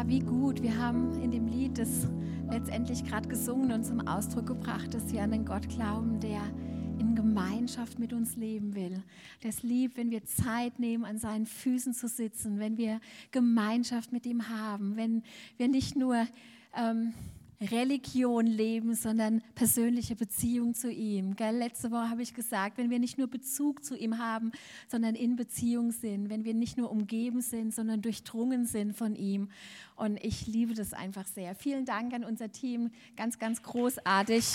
Ja, wie gut. Wir haben in dem Lied das letztendlich gerade gesungen und zum Ausdruck gebracht, dass wir an einen Gott glauben, der in Gemeinschaft mit uns leben will. Der es liebt, wenn wir Zeit nehmen, an seinen Füßen zu sitzen, wenn wir Gemeinschaft mit ihm haben, wenn wir nicht nur Religion leben, sondern persönliche Beziehung zu ihm. Gell? Letzte Woche habe ich gesagt, wenn wir nicht nur Bezug zu ihm haben, sondern in Beziehung sind, wenn wir nicht nur umgeben sind, sondern durchdrungen sind von ihm. Und ich liebe das einfach sehr. Vielen Dank an unser Team, ganz, ganz großartig.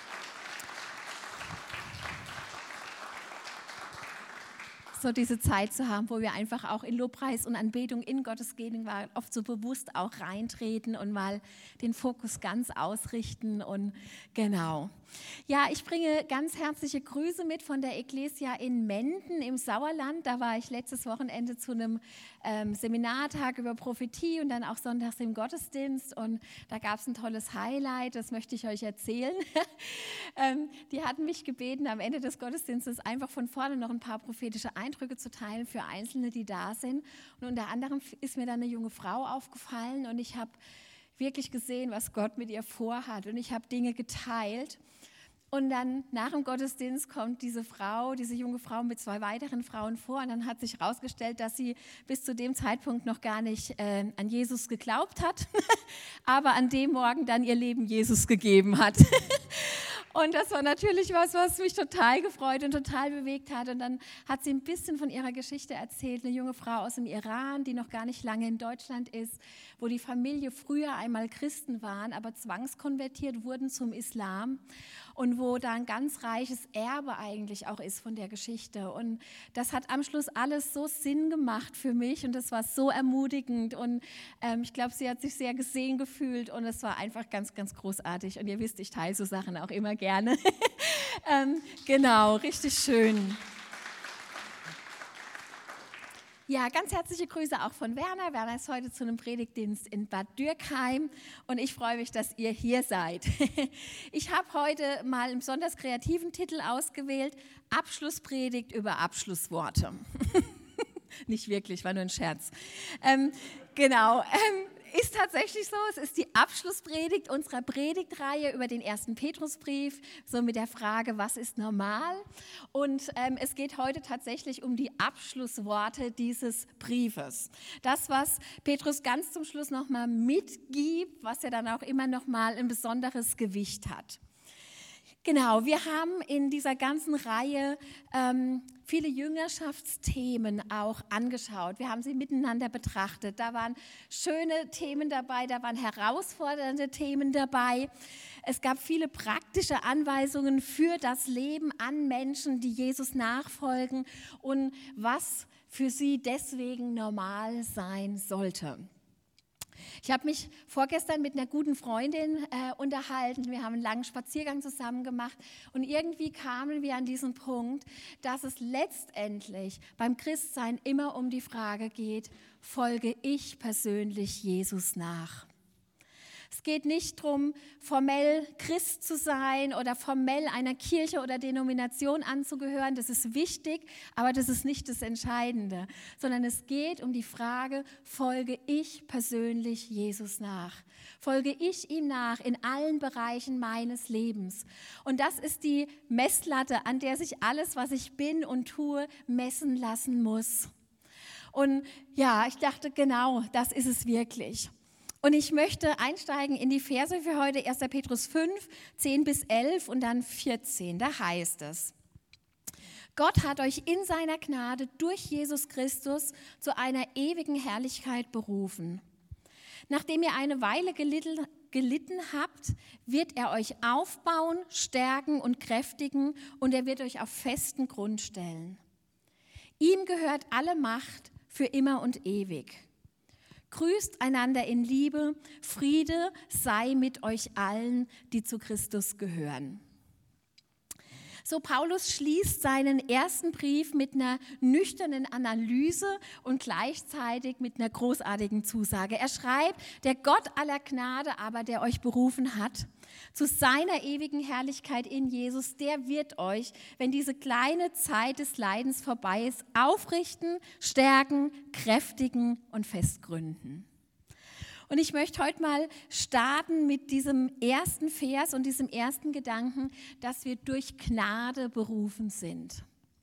So diese Zeit zu haben, wo wir einfach auch in Lobpreis und Anbetung in Gottes Gegenwart oft so bewusst auch reintreten und mal den Fokus ganz ausrichten und genau. Ja, ich bringe ganz herzliche Grüße mit von der Ecclesia in Menden im Sauerland. Da war ich letztes Wochenende zu einem Seminartag über Prophetie und dann auch sonntags im Gottesdienst und da gab es ein tolles Highlight, das möchte ich euch erzählen. Die hatten mich gebeten, am Ende des Gottesdienstes einfach von vorne noch ein paar prophetische Eindrücke zu teilen für Einzelne, die da sind. Und unter anderem ist mir dann eine junge Frau aufgefallen und ich habe wirklich gesehen, was Gott mit ihr vorhat und ich habe Dinge geteilt. Und dann nach dem Gottesdienst kommt diese junge Frau mit 2 weiteren Frauen vor und dann hat sich herausgestellt, dass sie bis zu dem Zeitpunkt noch gar nicht an Jesus geglaubt hat, aber an dem Morgen dann ihr Leben Jesus gegeben hat. Und das war natürlich was mich total gefreut und total bewegt hat. Und dann hat sie ein bisschen von ihrer Geschichte erzählt, eine junge Frau aus dem Iran, die noch gar nicht lange in Deutschland ist, wo die Familie früher einmal Christen waren, aber zwangskonvertiert wurden zum Islam und wo da ein ganz reiches Erbe eigentlich auch ist von der Geschichte. Und das hat am Schluss alles so Sinn gemacht für mich und das war so ermutigend und ich glaube, sie hat sich sehr gesehen gefühlt und es war einfach ganz, ganz großartig. Und ihr wisst, ich teile so Sachen auch immer gerne. Genau, richtig schön. Ja, ganz herzliche Grüße auch von Werner. Werner ist heute zu einem Predigtdienst in Bad Dürkheim und ich freue mich, dass ihr hier seid. Ich habe heute mal einen besonders kreativen Titel ausgewählt, Abschlusspredigt über Abschlussworte. Nicht wirklich, war nur ein Scherz. Genau. Ist tatsächlich so, es ist die Abschlusspredigt unserer Predigtreihe über den 1. Petrusbrief, so mit der Frage, was ist normal? Und es geht heute tatsächlich um die Abschlussworte dieses Briefes. Das, was Petrus ganz zum Schluss nochmal mitgibt, was ja dann auch immer nochmal ein besonderes Gewicht hat. Genau, wir haben in dieser ganzen Reihe viele Jüngerschaftsthemen auch angeschaut. Wir haben sie miteinander betrachtet. Da waren schöne Themen dabei, da waren herausfordernde Themen dabei. Es gab viele praktische Anweisungen für das Leben an Menschen, die Jesus nachfolgen und was für sie deswegen normal sein sollte. Ich habe mich vorgestern mit einer guten Freundin unterhalten. Wir haben einen langen Spaziergang zusammen gemacht und irgendwie kamen wir an diesen Punkt, dass es letztendlich beim Christsein immer um die Frage geht, folge ich persönlich Jesus nach? Es geht nicht darum, formell Christ zu sein oder formell einer Kirche oder Denomination anzugehören. Das ist wichtig, aber das ist nicht das Entscheidende. Sondern es geht um die Frage, folge ich persönlich Jesus nach? Folge ich ihm nach in allen Bereichen meines Lebens? Und das ist die Messlatte, an der sich alles, was ich bin und tue, messen lassen muss. Und ja, ich dachte, genau, das ist es wirklich. Und ich möchte einsteigen in die Verse für heute, 1. Petrus 5, 10 bis 11 und dann 14. Da heißt es, Gott hat euch in seiner Gnade durch Jesus Christus zu einer ewigen Herrlichkeit berufen. Nachdem ihr eine Weile gelitten habt, wird er euch aufbauen, stärken und kräftigen und er wird euch auf festen Grund stellen. Ihm gehört alle Macht für immer und ewig. Grüßt einander in Liebe, Friede sei mit euch allen, die zu Christus gehören. So, Paulus schließt seinen ersten Brief mit einer nüchternen Analyse und gleichzeitig mit einer großartigen Zusage. Er schreibt, der Gott aller Gnade aber, der euch berufen hat, zu seiner ewigen Herrlichkeit in Jesus, der wird euch, wenn diese kleine Zeit des Leidens vorbei ist, aufrichten, stärken, kräftigen und festgründen. Und ich möchte heute mal starten mit diesem ersten Vers und diesem ersten Gedanken, dass wir durch Gnade berufen sind.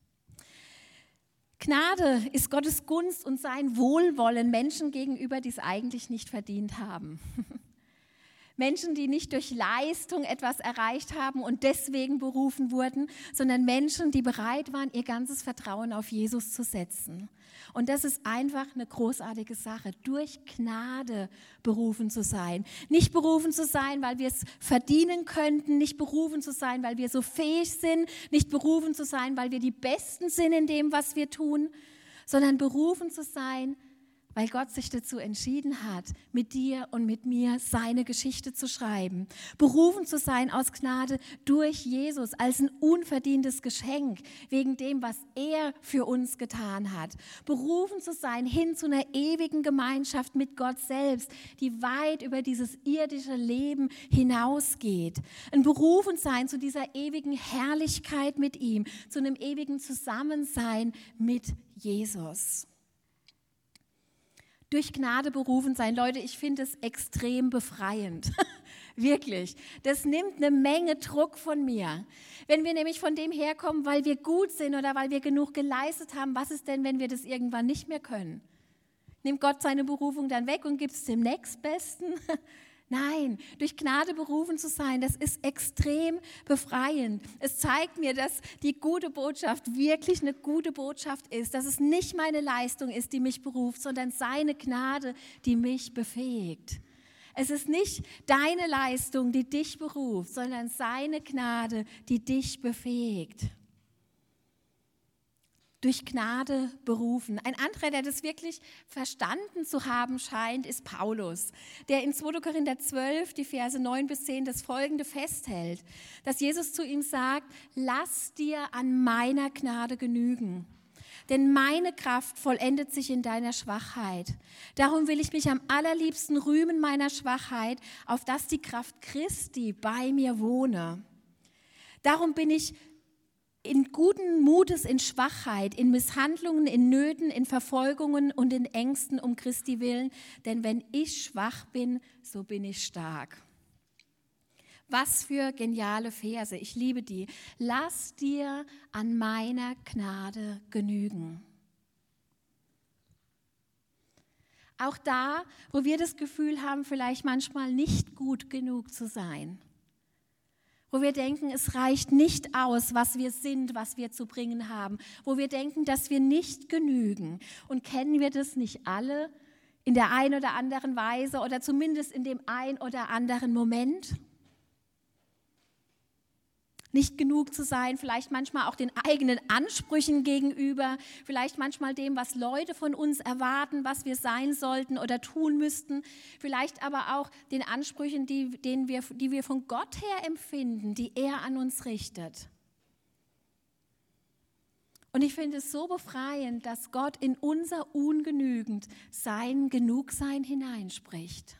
Gnade ist Gottes Gunst und sein Wohlwollen Menschen gegenüber, die es eigentlich nicht verdient haben. Menschen, die nicht durch Leistung etwas erreicht haben und deswegen berufen wurden, sondern Menschen, die bereit waren, ihr ganzes Vertrauen auf Jesus zu setzen. Und das ist einfach eine großartige Sache, durch Gnade berufen zu sein. Nicht berufen zu sein, weil wir es verdienen könnten, nicht berufen zu sein, weil wir so fähig sind, nicht berufen zu sein, weil wir die Besten sind in dem, was wir tun, sondern berufen zu sein, weil Gott sich dazu entschieden hat, mit dir und mit mir seine Geschichte zu schreiben. Berufen zu sein aus Gnade durch Jesus als ein unverdientes Geschenk, wegen dem, was er für uns getan hat. Berufen zu sein hin zu einer ewigen Gemeinschaft mit Gott selbst, die weit über dieses irdische Leben hinausgeht. Ein Berufensein zu dieser ewigen Herrlichkeit mit ihm, zu einem ewigen Zusammensein mit Jesus. Durch Gnade berufen sein. Leute, ich finde es extrem befreiend. Wirklich. Das nimmt eine Menge Druck von mir. Wenn wir nämlich von dem herkommen, weil wir gut sind oder weil wir genug geleistet haben, was ist denn, wenn wir das irgendwann nicht mehr können? Nimmt Gott seine Berufung dann weg und gibt es dem Nächstbesten? Nein, durch Gnade berufen zu sein, das ist extrem befreiend. Es zeigt mir, dass die gute Botschaft wirklich eine gute Botschaft ist, dass es nicht meine Leistung ist, die mich beruft, sondern seine Gnade, die mich befähigt. Es ist nicht deine Leistung, die dich beruft, sondern seine Gnade, die dich befähigt. Durch Gnade berufen. Ein anderer, der das wirklich verstanden zu haben scheint, ist Paulus, der in 2. Korinther 12, die Verse 9 bis 10, das Folgende festhält, dass Jesus zu ihm sagt, lass dir an meiner Gnade genügen, denn meine Kraft vollendet sich in deiner Schwachheit. Darum will ich mich am allerliebsten rühmen meiner Schwachheit, auf dass die Kraft Christi bei mir wohne. Darum bin ich in guten Mutes, in Schwachheit, in Misshandlungen, in Nöten, in Verfolgungen und in Ängsten um Christi willen. Denn wenn ich schwach bin, so bin ich stark. Was für geniale Verse, ich liebe die. Lass dir an meiner Gnade genügen. Auch da, wo wir das Gefühl haben, vielleicht manchmal nicht gut genug zu sein. Wo wir denken, es reicht nicht aus, was wir sind, was wir zu bringen haben. Wo wir denken, dass wir nicht genügen. Und kennen wir das nicht alle in der einen oder anderen Weise oder zumindest in dem ein oder anderen Moment? Nicht genug zu sein, vielleicht manchmal auch den eigenen Ansprüchen gegenüber, vielleicht manchmal dem, was Leute von uns erwarten, was wir sein sollten oder tun müssten, vielleicht aber auch den Ansprüchen, die wir von Gott her empfinden, die er an uns richtet. Und ich finde es so befreiend, dass Gott in unser Ungenügend sein Genugsein hineinspricht.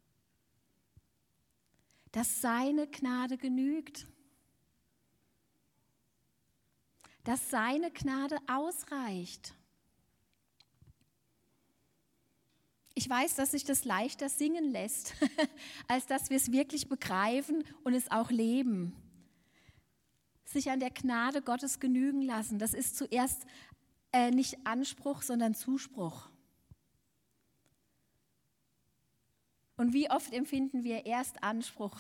Dass seine Gnade genügt. Dass seine Gnade ausreicht. Ich weiß, dass sich das leichter singen lässt, als dass wir es wirklich begreifen und es auch leben. Sich an der Gnade Gottes genügen lassen, das ist zuerst nicht Anspruch, sondern Zuspruch. Und wie oft empfinden wir erst Anspruch?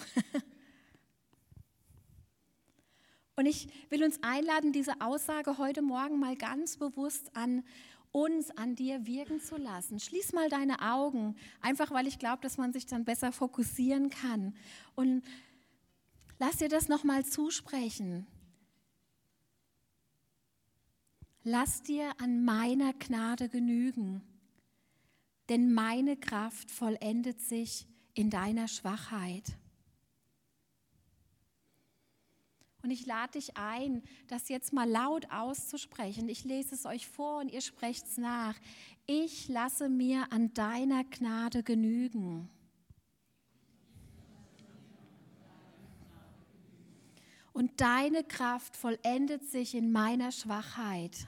Und ich will uns einladen, diese Aussage heute Morgen mal ganz bewusst an uns, an dir wirken zu lassen. Schließ mal deine Augen, einfach weil ich glaube, dass man sich dann besser fokussieren kann. Und lass dir das nochmal zusprechen. Lass dir an meiner Gnade genügen, denn meine Kraft vollendet sich in deiner Schwachheit. Und ich lade dich ein, das jetzt mal laut auszusprechen. Ich lese es euch vor und ihr sprecht es nach. Ich lasse mir an deiner Gnade genügen. Und deine Kraft vollendet sich in meiner Schwachheit.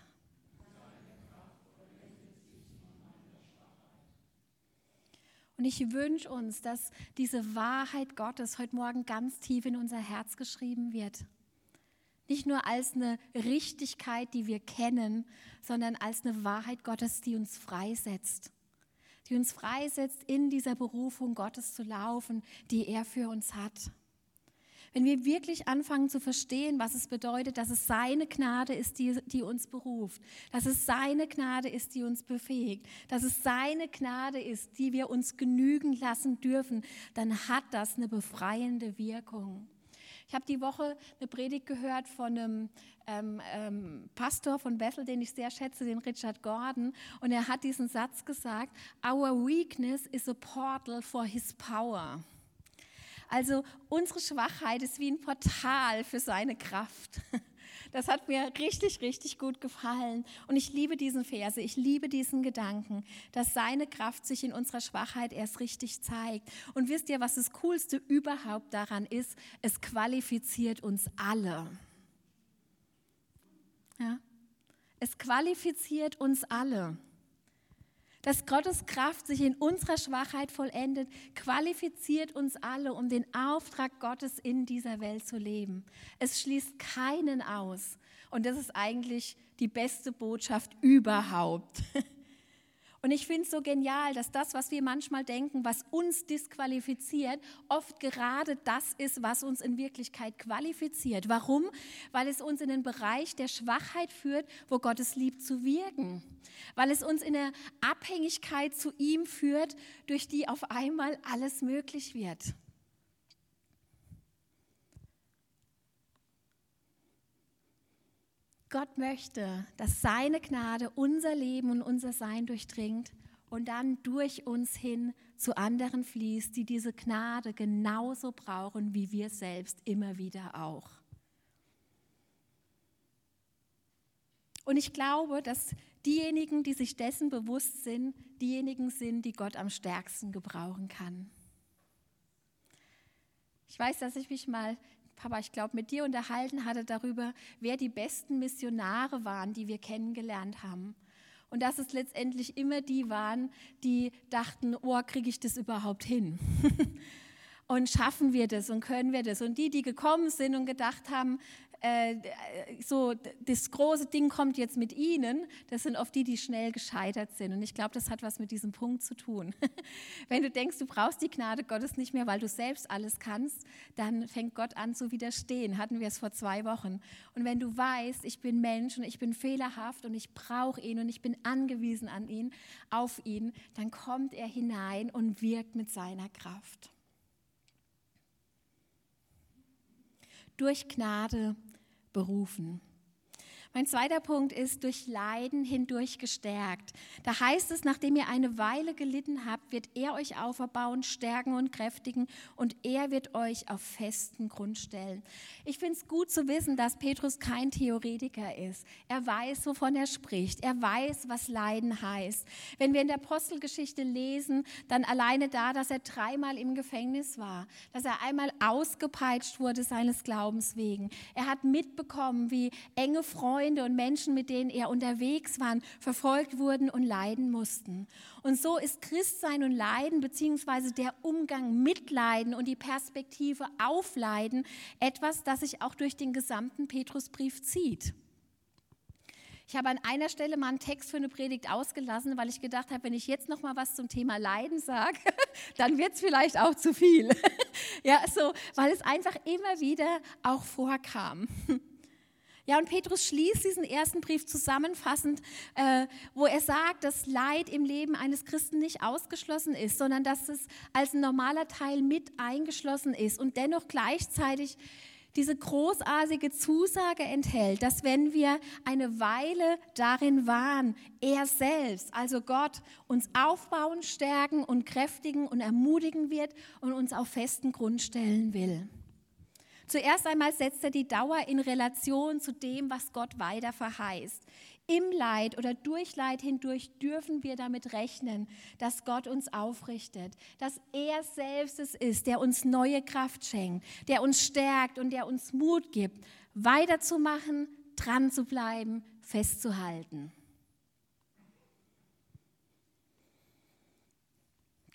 Und ich wünsche uns, dass diese Wahrheit Gottes heute Morgen ganz tief in unser Herz geschrieben wird. Nicht nur als eine Richtigkeit, die wir kennen, sondern als eine Wahrheit Gottes, die uns freisetzt. Die uns freisetzt, in dieser Berufung Gottes zu laufen, die er für uns hat. Wenn wir wirklich anfangen zu verstehen, was es bedeutet, dass es seine Gnade ist, die uns beruft, dass es seine Gnade ist, die uns befähigt, dass es seine Gnade ist, die wir uns genügen lassen dürfen, dann hat das eine befreiende Wirkung. Ich habe die Woche eine Predigt gehört von einem Pastor von Bethel, den ich sehr schätze, den Richard Gordon, und er hat diesen Satz gesagt: Our weakness is a portal for his power. Also unsere Schwachheit ist wie ein Portal für seine Kraft. Das hat mir richtig, richtig gut gefallen. Und ich liebe diesen Verse, ich liebe diesen Gedanken, dass seine Kraft sich in unserer Schwachheit erst richtig zeigt. Und wisst ihr, was das Coolste überhaupt daran ist? Es qualifiziert uns alle. Ja? Es qualifiziert uns alle. Dass Gottes Kraft sich in unserer Schwachheit vollendet, qualifiziert uns alle, um den Auftrag Gottes in dieser Welt zu leben. Es schließt keinen aus. Und das ist eigentlich die beste Botschaft überhaupt. Und ich finde es so genial, dass das, was wir manchmal denken, was uns disqualifiziert, oft gerade das ist, was uns in Wirklichkeit qualifiziert. Warum? Weil es uns in den Bereich der Schwachheit führt, wo Gott es liebt zu wirken. Weil es uns in eine Abhängigkeit zu ihm führt, durch die auf einmal alles möglich wird. Gott möchte, dass seine Gnade unser Leben und unser Sein durchdringt und dann durch uns hin zu anderen fließt, die diese Gnade genauso brauchen, wie wir selbst immer wieder auch. Und ich glaube, dass diejenigen, die sich dessen bewusst sind, diejenigen sind, die Gott am stärksten gebrauchen kann. Ich weiß, dass ich mich mal, Papa, ich glaube, mit dir unterhalten hatte darüber, wer die besten Missionare waren, die wir kennengelernt haben. Und dass es letztendlich immer die waren, die dachten, oh, kriege ich das überhaupt hin? Und schaffen wir das und können wir das? Und die gekommen sind und gedacht haben, so das große Ding kommt jetzt mit ihnen, das sind oft die schnell gescheitert sind. Und ich glaube, das hat was mit diesem Punkt zu tun. Wenn du denkst, du brauchst die Gnade Gottes nicht mehr, weil du selbst alles kannst, dann fängt Gott an zu widerstehen. Hatten wir es vor 2 Wochen. Und wenn du weißt, ich bin Mensch und ich bin fehlerhaft und ich brauche ihn und ich bin angewiesen an ihn, auf ihn, dann kommt er hinein und wirkt mit seiner Kraft. Durch Gnade berufen. Mein zweiter Punkt ist, durch Leiden hindurch gestärkt. Da heißt es, nachdem ihr eine Weile gelitten habt, wird er euch auferbauen, stärken und kräftigen und er wird euch auf festen Grund stellen. Ich finde es gut zu wissen, dass Petrus kein Theoretiker ist. Er weiß, wovon er spricht. Er weiß, was Leiden heißt. Wenn wir in der Apostelgeschichte lesen, dann alleine da, dass er 3-mal im Gefängnis war, dass er einmal ausgepeitscht wurde seines Glaubens wegen. Er hat mitbekommen, wie enge Freunde und Menschen, mit denen er unterwegs war, verfolgt wurden und leiden mussten. Und so ist Christsein und Leiden beziehungsweise der Umgang mit Leiden und die Perspektive auf Leiden etwas, das sich auch durch den gesamten Petrusbrief zieht. Ich habe an einer Stelle mal einen Text für eine Predigt ausgelassen, weil ich gedacht habe, wenn ich jetzt noch mal was zum Thema Leiden sage, dann wird es vielleicht auch zu viel. Ja, so, weil es einfach immer wieder auch vorkam. Ja, und Petrus schließt diesen ersten Brief zusammenfassend, wo er sagt, dass Leid im Leben eines Christen nicht ausgeschlossen ist, sondern dass es als ein normaler Teil mit eingeschlossen ist und dennoch gleichzeitig diese großartige Zusage enthält, dass wenn wir eine Weile darin waren, er selbst, also Gott, uns aufbauen, stärken und kräftigen und ermutigen wird und uns auf festen Grund stellen will. Zuerst einmal setzt er die Dauer in Relation zu dem, was Gott weiter verheißt. Im Leid oder durch Leid hindurch dürfen wir damit rechnen, dass Gott uns aufrichtet, dass er selbst es ist, der uns neue Kraft schenkt, der uns stärkt und der uns Mut gibt, weiterzumachen, dran zu bleiben, festzuhalten.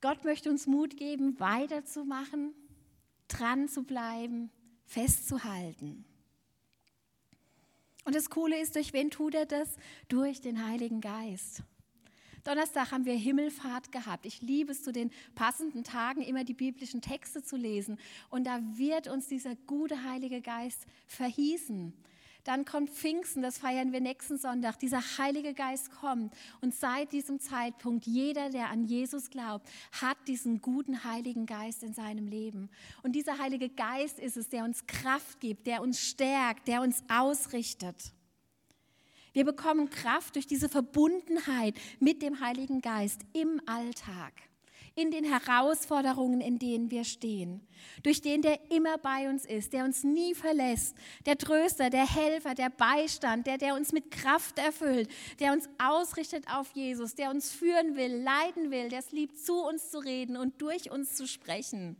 Gott möchte uns Mut geben, weiterzumachen, dran zu bleiben, festzuhalten. Und das Coole ist, durch wen tut er das? Durch den Heiligen Geist. Donnerstag haben wir Himmelfahrt gehabt. Ich liebe es, zu den passenden Tagen immer die biblischen Texte zu lesen. Und da wird uns dieser gute Heilige Geist verhießen. Dann kommt Pfingsten, das feiern wir nächsten Sonntag. Dieser Heilige Geist kommt. Und seit diesem Zeitpunkt, jeder, der an Jesus glaubt, hat diesen guten Heiligen Geist in seinem Leben. Und dieser Heilige Geist ist es, der uns Kraft gibt, der uns stärkt, der uns ausrichtet. Wir bekommen Kraft durch diese Verbundenheit mit dem Heiligen Geist im Alltag, in den Herausforderungen, in denen wir stehen, durch den, der immer bei uns ist, der uns nie verlässt, der Tröster, der Helfer, der Beistand, der uns mit Kraft erfüllt, der uns ausrichtet auf Jesus, der uns führen will, leiten will, der es liebt, zu uns zu reden und durch uns zu sprechen.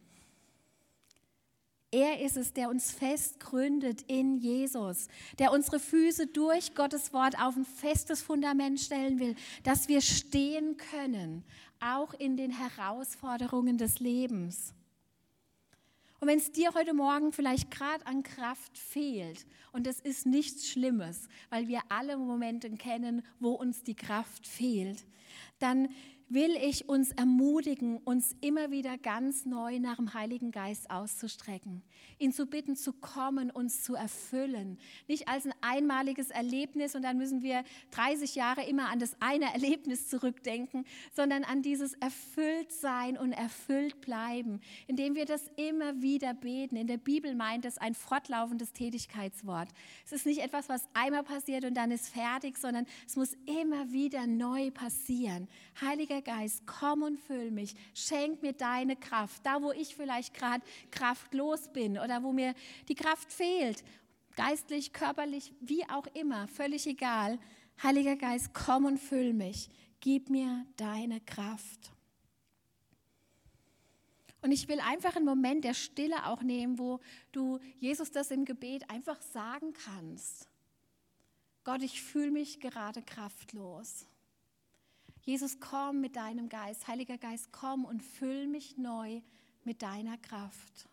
Er ist es, der uns fest gründet in Jesus, der unsere Füße durch Gottes Wort auf ein festes Fundament stellen will, dass wir stehen können, auch in den Herausforderungen des Lebens. Und wenn es dir heute Morgen vielleicht gerade an Kraft fehlt, und das ist nichts Schlimmes, weil wir alle Momente kennen, wo uns die Kraft fehlt, dann will ich uns ermutigen, uns immer wieder ganz neu nach dem Heiligen Geist auszustrecken, ihn zu bitten, zu kommen, uns zu erfüllen. Nicht als ein einmaliges Erlebnis und dann müssen wir 30 Jahre immer an das eine Erlebnis zurückdenken, sondern an dieses Erfülltsein und erfüllt bleiben, indem wir das immer wieder beten. In der Bibel meint es ein fortlaufendes Tätigkeitswort. Es ist nicht etwas, was einmal passiert und dann ist fertig, sondern es muss immer wieder neu passieren. Heiliger Geist, komm und füll mich, schenk mir deine Kraft, da wo ich vielleicht gerade kraftlos bin oder wo mir die Kraft fehlt, geistlich, körperlich, wie auch immer, völlig egal. Heiliger Geist, komm und füll mich, gib mir deine Kraft. Und ich will einfach einen Moment der Stille auch nehmen, wo du Jesus das im Gebet einfach sagen kannst. Gott, ich fühle mich gerade kraftlos. Jesus, komm mit deinem Geist. Heiliger Geist, komm und füll mich neu mit deiner Kraft.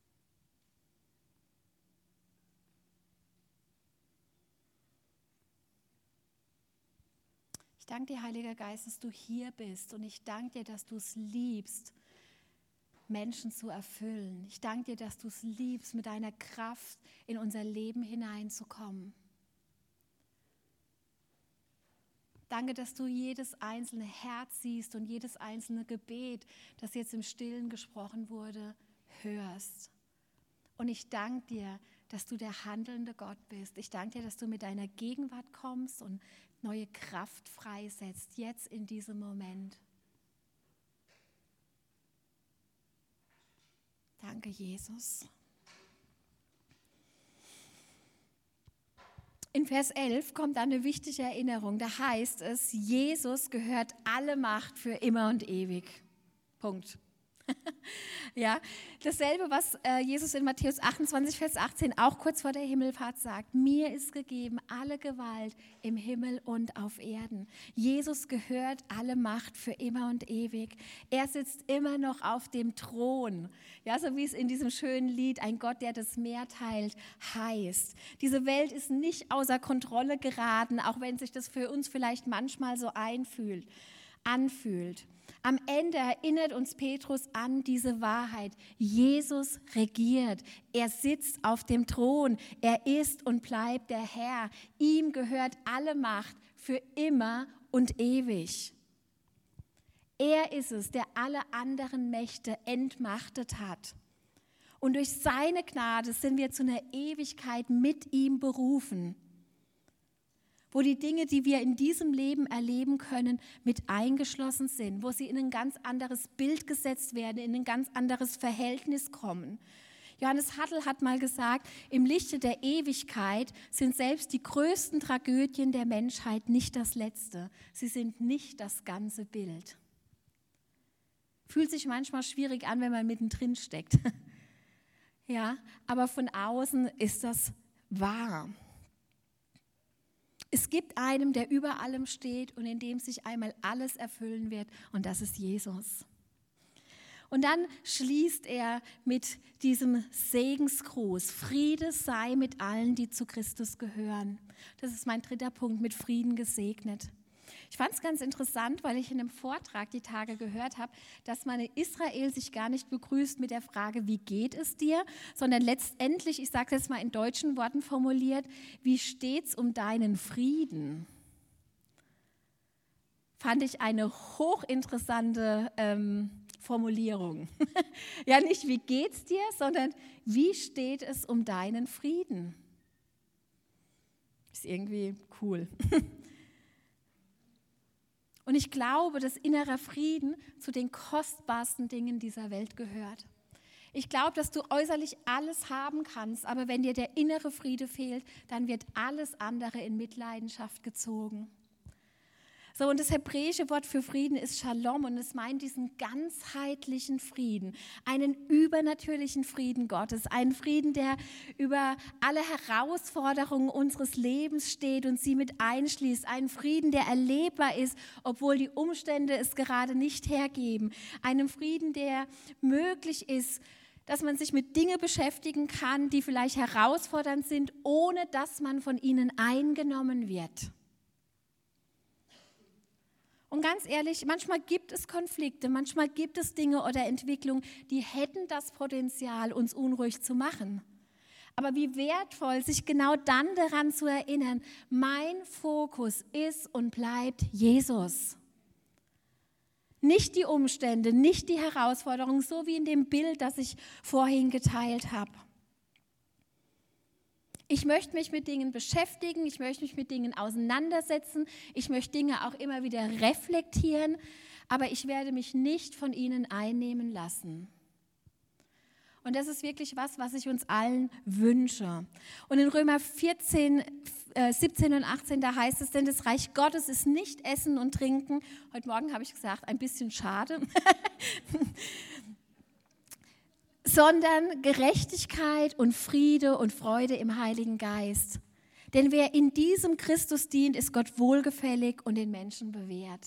Ich danke dir, Heiliger Geist, dass du hier bist und ich danke dir, dass du es liebst, Menschen zu erfüllen. Ich danke dir, dass du es liebst, mit deiner Kraft in unser Leben hineinzukommen. Danke, dass du jedes einzelne Herz siehst und jedes einzelne Gebet, das jetzt im Stillen gesprochen wurde, hörst. Und ich danke dir, dass du der handelnde Gott bist. Ich danke dir, dass du mit deiner Gegenwart kommst und neue Kraft freisetzt, jetzt in diesem Moment. Danke, Jesus. In Vers 11 kommt eine wichtige Erinnerung. Da heißt es, Jesus gehört alle Macht für immer und ewig. Punkt. Ja, dasselbe, was Jesus in Matthäus 28, Vers 18 auch kurz vor der Himmelfahrt sagt. Mir ist gegeben alle Gewalt im Himmel und auf Erden. Jesus gehört alle Macht für immer und ewig. Er sitzt immer noch auf dem Thron. Ja, so wie es in diesem schönen Lied, ein Gott, der das Meer teilt, heißt. Diese Welt ist nicht außer Kontrolle geraten, auch wenn sich das für uns vielleicht manchmal so anfühlt. Am Ende erinnert uns Petrus an diese Wahrheit. Jesus regiert. Er sitzt auf dem Thron. Er ist und bleibt der Herr. Ihm gehört alle Macht für immer und ewig. Er ist es, der alle anderen Mächte entmachtet hat. Und durch seine Gnade sind wir zu einer Ewigkeit mit ihm berufen, wo die Dinge, die wir in diesem Leben erleben können, mit eingeschlossen sind, wo sie in ein ganz anderes Bild gesetzt werden, in ein ganz anderes Verhältnis kommen. Johannes Hartl hat mal gesagt, im Lichte der Ewigkeit sind selbst die größten Tragödien der Menschheit nicht das Letzte. Sie sind nicht das ganze Bild. Fühlt sich manchmal schwierig an, wenn man mittendrin steckt. Ja, aber von außen ist das wahr. Es gibt einen, der über allem steht und in dem sich einmal alles erfüllen wird, und das ist Jesus. Und dann schließt er mit diesem Segensgruß. Friede sei mit allen, die zu Christus gehören. Das ist mein dritter Punkt, mit Frieden gesegnet. Ich fand es ganz interessant, weil ich in einem Vortrag die Tage gehört habe, dass man in Israel sich gar nicht begrüßt mit der Frage, wie geht es dir, sondern letztendlich, ich sage es jetzt mal in deutschen Worten formuliert, wie steht es um deinen Frieden? Fand ich eine hochinteressante Formulierung. Ja, nicht wie geht's dir, sondern wie steht es um deinen Frieden? Ist irgendwie cool. Und ich glaube, dass innerer Frieden zu den kostbarsten Dingen dieser Welt gehört. Ich glaube, dass du äußerlich alles haben kannst, aber wenn dir der innere Friede fehlt, dann wird alles andere in Mitleidenschaft gezogen. So, und das hebräische Wort für Frieden ist Shalom und es meint diesen ganzheitlichen Frieden, einen übernatürlichen Frieden Gottes, einen Frieden, der über alle Herausforderungen unseres Lebens steht und sie mit einschließt, einen Frieden, der erlebbar ist, obwohl die Umstände es gerade nicht hergeben, einen Frieden, der möglich ist, dass man sich mit Dingen beschäftigen kann, die vielleicht herausfordernd sind, ohne dass man von ihnen eingenommen wird. Und ganz ehrlich, manchmal gibt es Konflikte, manchmal gibt es Dinge oder Entwicklungen, die hätten das Potenzial, uns unruhig zu machen. Aber wie wertvoll, sich genau dann daran zu erinnern, mein Fokus ist und bleibt Jesus. Nicht die Umstände, nicht die Herausforderungen, so wie in dem Bild, das ich vorhin geteilt habe. Ich möchte mich mit Dingen beschäftigen, ich möchte mich mit Dingen auseinandersetzen, ich möchte Dinge auch immer wieder reflektieren, aber ich werde mich nicht von ihnen einnehmen lassen. Und das ist wirklich was ich uns allen wünsche. Und in Römer 14, 17 und 18, da heißt es, denn das Reich Gottes ist nicht Essen und Trinken. Heute Morgen habe ich gesagt, ein bisschen schade. Sondern Gerechtigkeit und Friede und Freude im Heiligen Geist. Denn wer in diesem Christus dient, ist Gott wohlgefällig und den Menschen bewährt.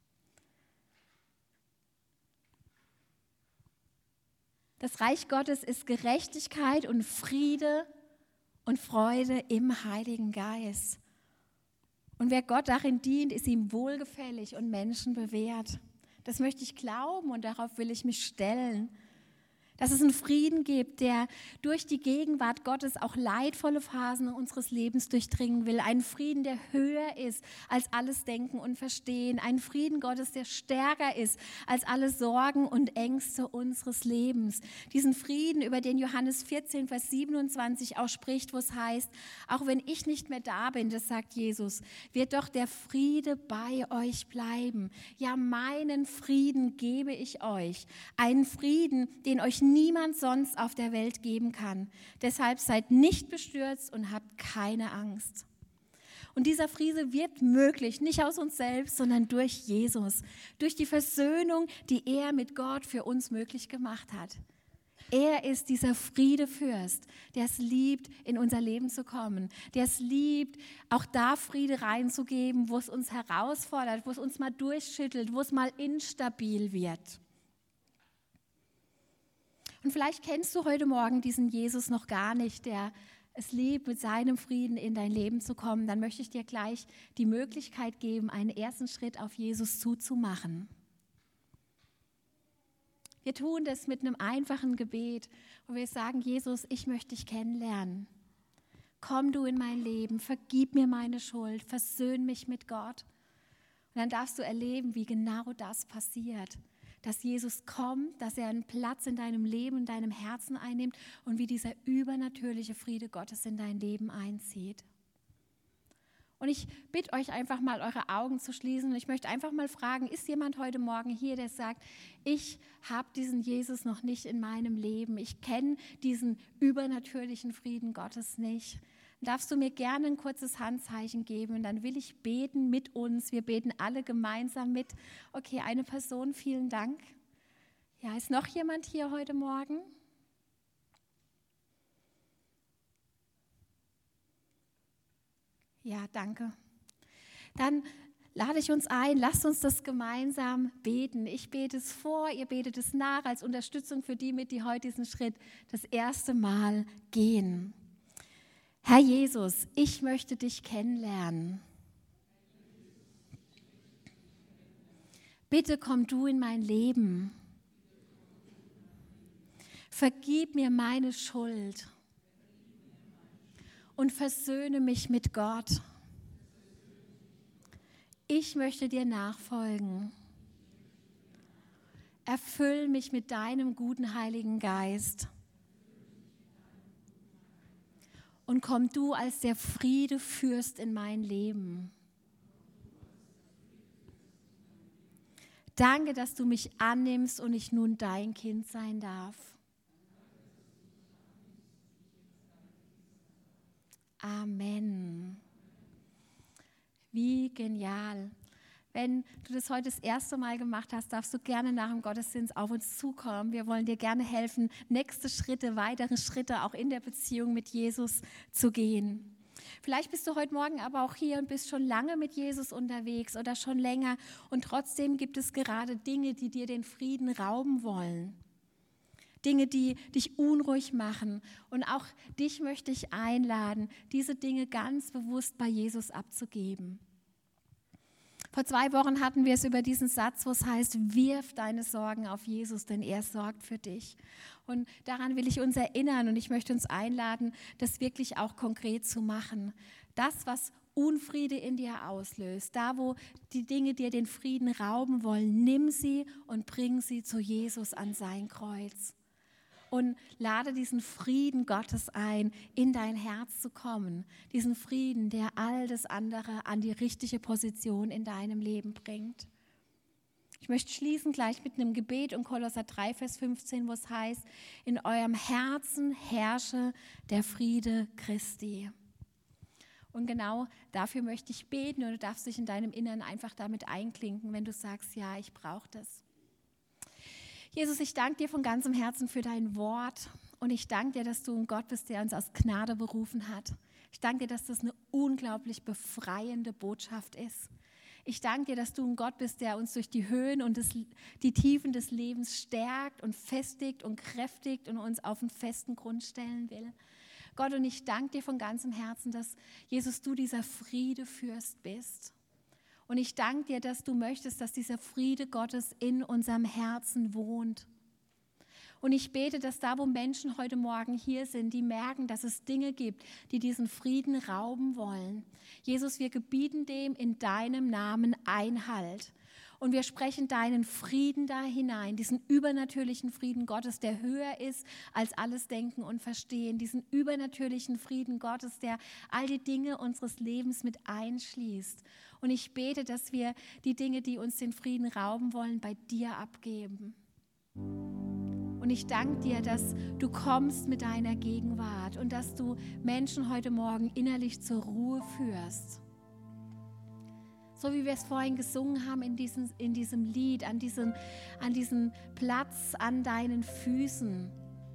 Das Reich Gottes ist Gerechtigkeit und Friede und Freude im Heiligen Geist. Und wer Gott darin dient, ist ihm wohlgefällig und Menschen bewährt. Das möchte ich glauben und darauf will ich mich stellen. Dass es einen Frieden gibt, der durch die Gegenwart Gottes auch leidvolle Phasen unseres Lebens durchdringen will. Ein Frieden, der höher ist als alles Denken und Verstehen. Ein Frieden Gottes, der stärker ist als alle Sorgen und Ängste unseres Lebens. Diesen Frieden, über den Johannes 14, Vers 27 auch spricht, wo es heißt, auch wenn ich nicht mehr da bin, das sagt Jesus, wird doch der Friede bei euch bleiben. Ja, meinen Frieden gebe ich euch. Einen Frieden, den euch niemand sonst auf der Welt geben kann. Deshalb seid nicht bestürzt und habt keine Angst. Und dieser Friede wird möglich, nicht aus uns selbst, sondern durch Jesus, durch die Versöhnung, die er mit Gott für uns möglich gemacht hat. Er ist dieser Friedefürst, der es liebt, in unser Leben zu kommen, der es liebt, auch da Friede reinzugeben, wo es uns herausfordert, wo es uns mal durchschüttelt, wo es mal instabil wird. Und vielleicht kennst du heute Morgen diesen Jesus noch gar nicht, der es liebt, mit seinem Frieden in dein Leben zu kommen. Dann möchte ich dir gleich die Möglichkeit geben, einen ersten Schritt auf Jesus zuzumachen. Wir tun das mit einem einfachen Gebet, wo wir sagen, Jesus, ich möchte dich kennenlernen. Komm du in mein Leben, vergib mir meine Schuld, versöhn mich mit Gott. Und dann darfst du erleben, wie genau das passiert. Dass Jesus kommt, dass er einen Platz in deinem Leben, in deinem Herzen einnimmt und wie dieser übernatürliche Friede Gottes in dein Leben einzieht. Und ich bitte euch einfach mal, eure Augen zu schließen und ich möchte einfach mal fragen, ist jemand heute Morgen hier, der sagt, ich habe diesen Jesus noch nicht in meinem Leben, ich kenne diesen übernatürlichen Frieden Gottes nicht. Darfst du mir gerne ein kurzes Handzeichen geben und dann will ich beten mit uns. Wir beten alle gemeinsam mit. Okay, eine Person, vielen Dank. Ja, ist noch jemand hier heute Morgen? Ja, danke. Dann lade ich uns ein, lasst uns das gemeinsam beten. Ich bete es vor, ihr betet es nach, als Unterstützung für die die heute diesen Schritt das erste Mal gehen. Herr Jesus, ich möchte dich kennenlernen. Bitte komm du in mein Leben. Vergib mir meine Schuld und versöhne mich mit Gott. Ich möchte dir nachfolgen. Erfüll mich mit deinem guten Heiligen Geist. Und komm du als der Friedefürst in mein Leben. Danke, dass du mich annimmst und ich nun dein Kind sein darf. Amen. Wie genial. Wenn du das heute das erste Mal gemacht hast, darfst du gerne nach dem Gottesdienst auf uns zukommen. Wir wollen dir gerne helfen, nächste Schritte, weitere Schritte auch in der Beziehung mit Jesus zu gehen. Vielleicht bist du heute Morgen aber auch hier und bist schon lange mit Jesus unterwegs oder schon länger und trotzdem gibt es gerade Dinge, die dir den Frieden rauben wollen. Dinge, die dich unruhig machen. Und auch dich möchte ich einladen, diese Dinge ganz bewusst bei Jesus abzugeben. Vor 2 Wochen hatten wir es über diesen Satz, wo es heißt, wirf deine Sorgen auf Jesus, denn er sorgt für dich. Und daran will ich uns erinnern und ich möchte uns einladen, das wirklich auch konkret zu machen. Das, was Unfriede in dir auslöst, da wo die Dinge dir den Frieden rauben wollen, nimm sie und bring sie zu Jesus an sein Kreuz. Und lade diesen Frieden Gottes ein, in dein Herz zu kommen. Diesen Frieden, der all das andere an die richtige Position in deinem Leben bringt. Ich möchte schließen gleich mit einem Gebet in Kolosser 3, Vers 15, wo es heißt, in eurem Herzen herrsche der Friede Christi. Und genau dafür möchte ich beten und du darfst dich in deinem Inneren einfach damit einklinken, wenn du sagst, ja, ich brauche das. Jesus, ich danke dir von ganzem Herzen für dein Wort und ich danke dir, dass du ein Gott bist, der uns aus Gnade berufen hat. Ich danke dir, dass das eine unglaublich befreiende Botschaft ist. Ich danke dir, dass du ein Gott bist, der uns durch die Höhen und die Tiefen des Lebens stärkt und festigt und kräftigt und uns auf einen festen Grund stellen will. Gott, und ich danke dir von ganzem Herzen, dass, Jesus, du dieser Friedefürst bist. Und ich danke dir, dass du möchtest, dass dieser Friede Gottes in unserem Herzen wohnt. Und ich bete, dass da, wo Menschen heute Morgen hier sind, die merken, dass es Dinge gibt, die diesen Frieden rauben wollen. Jesus, wir gebieten dem in deinem Namen Einhalt. Und wir sprechen deinen Frieden da hinein, diesen übernatürlichen Frieden Gottes, der höher ist als alles Denken und Verstehen. Diesen übernatürlichen Frieden Gottes, der all die Dinge unseres Lebens mit einschließt. Und ich bete, dass wir die Dinge, die uns den Frieden rauben wollen, bei dir abgeben. Und ich danke dir, dass du kommst mit deiner Gegenwart und dass du Menschen heute Morgen innerlich zur Ruhe führst. So wie wir es vorhin gesungen haben in diesem Lied, an diesem Platz an deinen Füßen,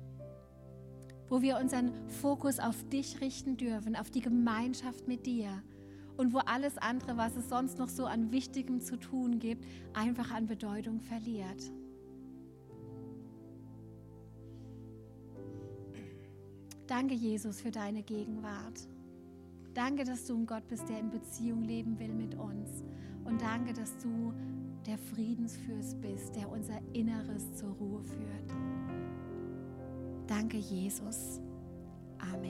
wo wir unseren Fokus auf dich richten dürfen, auf die Gemeinschaft mit dir und wo alles andere, was es sonst noch so an Wichtigem zu tun gibt, einfach an Bedeutung verliert. Danke, Jesus, für deine Gegenwart. Danke, dass du ein Gott bist, der in Beziehung leben will mit uns. Und danke, dass du der Friedensfürst bist, der unser Inneres zur Ruhe führt. Danke, Jesus. Amen.